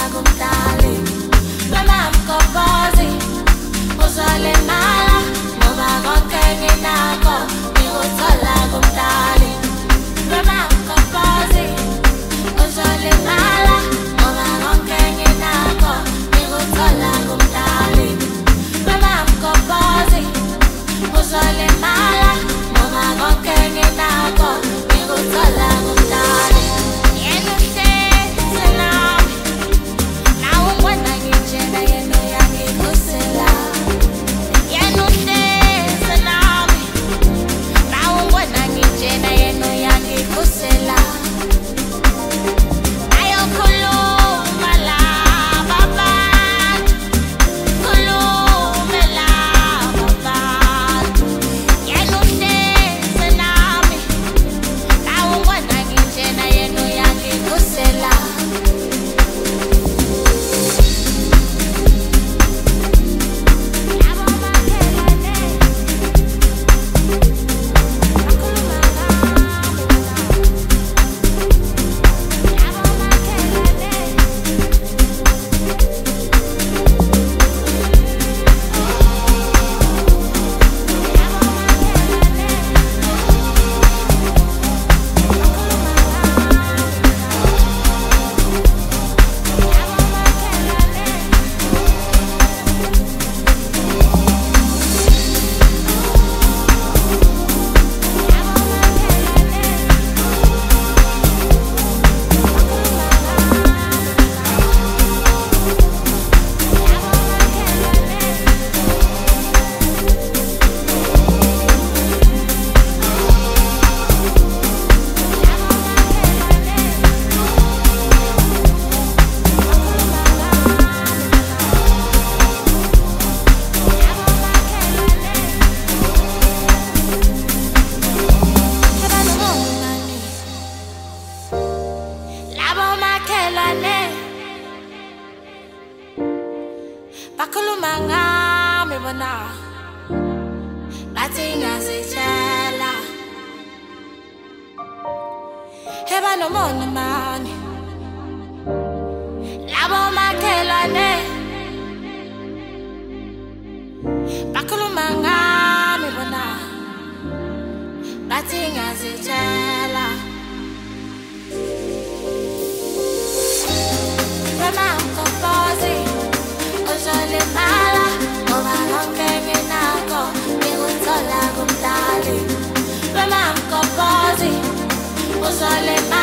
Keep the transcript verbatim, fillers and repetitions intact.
kumdali noma mgobhozi uzolimala ngoba konke nginakho ngikuthola kumdali noma mgobhozi uzolimala ngoba konke nginakho ngikuthola kumdali noma mgobhozi uzolimala ngoba konke nginakho ngikuthola kumdali. Yena uhlezi nami nawe ungibona nginjena yena uyangikhusela. Yena uhlezi nami nawe ungibona nginjena yena uyangikhusela. Ayokhuluma laba abantu, khulume laba abantu. Yena uhlezi nami nawe ungibona nginjena yena uyangikhusela. Labo makhelwane bakhuluma labo makhelwane bakhuluma ngami bona bathi ngazitshela heba nomona mani. Labo makhelwane bakhuluma ngami bona bathi ngazitshela noma mgobhozi uzolimala ngoba konke nginakho ngikuthola kumdali noma mgobhozi uzolimala